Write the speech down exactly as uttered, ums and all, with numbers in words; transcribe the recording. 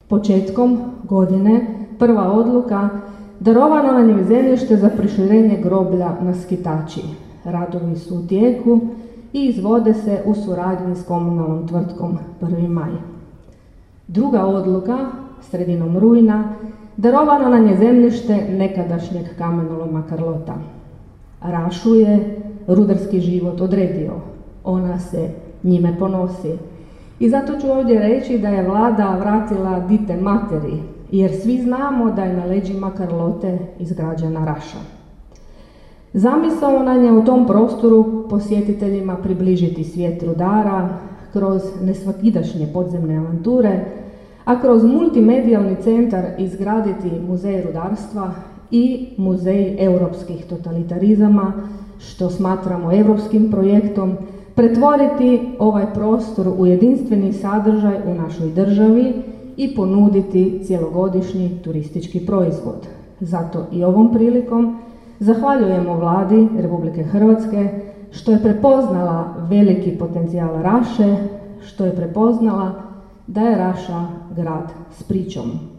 Početkom godine prva odluka: darovano nam je zemljište za proširenje groblja na Skitači. Radovi su u tijeku i izvode se u suradnji s komunalnom tvrtkom Prvi maj. Druga odluka, sredinom rujna: darovano nam je zemljište nekadašnjeg kamenoloma Karlota. Rašu je rudarski život odredio, ona se njime ponosi. I zato ću ovdje reći da je vlada vratila dite materi, jer svi znamo da je na leđima Karlote izgrađena Raša. Zamisao nam je u tom prostoru posjetiteljima približiti svijet rudara kroz nesvakidašnje podzemne avanture, a kroz multimedijalni centar izgraditi muzej rudarstva i muzej europskih totalitarizama, što smatramo europskim projektom, pretvoriti ovaj prostor u jedinstveni sadržaj u našoj državi i ponuditi cjelogodišnji turistički proizvod. Zato i ovom prilikom zahvaljujemo Vladi Republike Hrvatske što je prepoznala veliki potencijal Raše, što je prepoznala da je Raša grad s pričom.